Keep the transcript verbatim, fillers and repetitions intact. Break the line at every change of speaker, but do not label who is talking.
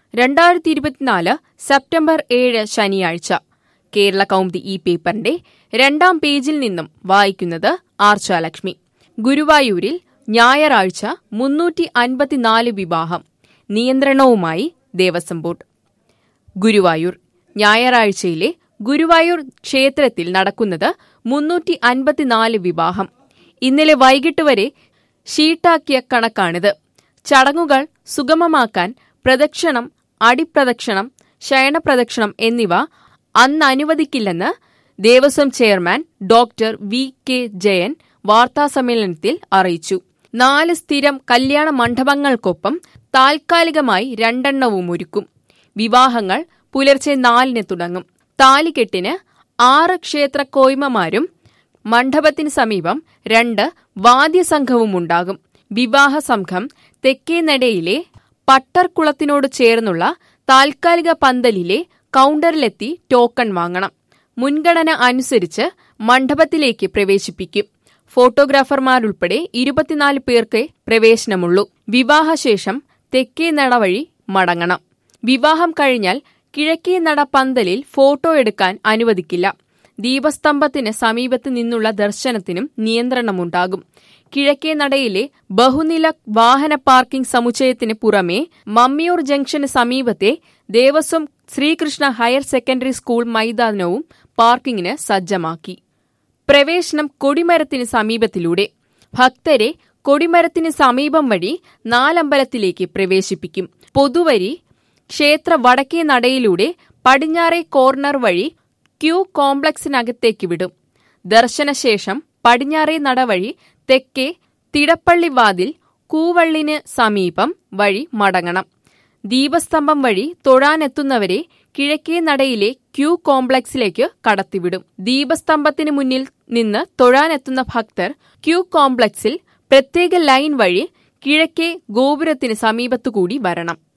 രണ്ടായിരത്തി ഇരുപത്തിനാല് സെപ്റ്റംബർ ഏഴ് ശനിയാഴ്ച. കേരള കൗമുദി ഈ പേപ്പറിന്റെ രണ്ടാം പേജിൽ നിന്നും വായിക്കുന്നത് ആർച്ചാലക്ഷ്മി. ഗുരുവായൂരിൽ ഞായറാഴ്ച മുന്നൂറ്റി അൻപത്തിനാല് വിവാഹം, നിയന്ത്രണവുമായി ദേവസ്വം ബോർഡ്. ഗുരുവായൂർ ഞായറാഴ്ചയിലെ ഗുരുവായൂർ ക്ഷേത്രത്തിൽ നടക്കുന്നത് മുന്നൂറ്റി അൻപത്തിനാല് വിവാഹം. ഇന്നലെ വൈകിട്ട് വരെ ഷീട്ടാക്കിയ കണക്കാണിത്. ചടങ്ങുകൾ സുഗമമാക്കാൻ പ്രദക്ഷിണം, അടിപ്രദക്ഷിണം, ശയനപ്രദക്ഷിണം എന്നിവ അന്ന് അനുവദിക്കില്ലെന്ന് Devaswom chairman doctor V K Jayan വാർത്താസമ്മേളനത്തിൽ അറിയിച്ചു. നാല് സ്ഥിരം കല്യാണ മണ്ഡപങ്ങൾക്കൊപ്പം താൽക്കാലികമായി രണ്ടെണ്ണവും ഒരുക്കും. വിവാഹങ്ങൾ പുലർച്ചെ നാലിന് തുടങ്ങും. താലികെട്ടിന് ആറ് ക്ഷേത്ര കോയ്മമാരും മണ്ഡപത്തിന് സമീപം രണ്ട് വാദ്യസംഘവും ഉണ്ടാകും. വിവാഹ സംഘം തെക്കേനടയിലെ പട്ടർക്കുളത്തിനോട് ചേർന്നുള്ള താൽക്കാലിക പന്തലിലെ കൗണ്ടറിലെത്തി ടോക്കൺ വാങ്ങണം. മുൻഗണന അനുസരിച്ച് മണ്ഡപത്തിലേക്ക് പ്രവേശിപ്പിക്കും. ഫോട്ടോഗ്രാഫർമാരുൾപ്പെടെ ഇരുപത്തിനാല് പേർക്ക് പ്രവേശനമുള്ളൂ. വിവാഹശേഷം തെക്കേനട വഴി മടങ്ങണം. വിവാഹം കഴിഞ്ഞാൽ കിഴക്കേ നട പന്തലിൽ ഫോട്ടോ എടുക്കാൻ അനുവദിക്കില്ല. ദീപസ്തംഭത്തിന് സമീപത്ത് നിന്നുള്ള ദർശനത്തിനും നിയന്ത്രണമുണ്ടാകും. കിഴക്കേ നടയിലെ ബഹുനില വാഹന പാർക്കിംഗ് സമുച്ചയത്തിന് പുറമെ മമ്മിയൂർ ജംഗ്ഷന് സമീപത്തെ Devaswom Sreekrishna higher secondary school മൈതാനവും പാർക്കിംഗിന് സജ്ജമാക്കി. പ്രവേശനം കൊടിമരത്തിന് സമീപത്തിലൂടെ. ഭക്തരെ കൊടിമരത്തിന് സമീപം വഴി നാലമ്പലത്തിലേക്ക് പ്രവേശിപ്പിക്കും. പൊതുവരി ക്ഷേത്ര വടക്കേ നടയിലൂടെ പടിഞ്ഞാറേ കോർണർ വഴി ക്യൂ കോംപ്ലക്സിനകത്തേക്ക് വിടും. ദർശനശേഷം പടിഞ്ഞാറേ നട വഴി തെക്കേ തിടപ്പള്ളി വാതിൽ കൂവള്ളിന് സമീപം വഴി മടങ്ങണം. ദീപസ്തംഭം വഴി തൊഴാനെത്തുന്നവരെ കിഴക്കേ നടയിലെ ക്യൂ കോംപ്ലക്സിലേക്ക് കടത്തിവിടും. ദീപസ്തംഭത്തിന് മുന്നിൽ നിന്ന് തൊഴാനെത്തുന്ന ഭക്തർ ക്യൂ കോംപ്ലക്സിൽ പ്രത്യേക ലൈൻ വഴി കിഴക്കേ ഗോപുരത്തിന് സമീപത്തുകൂടി വരണം.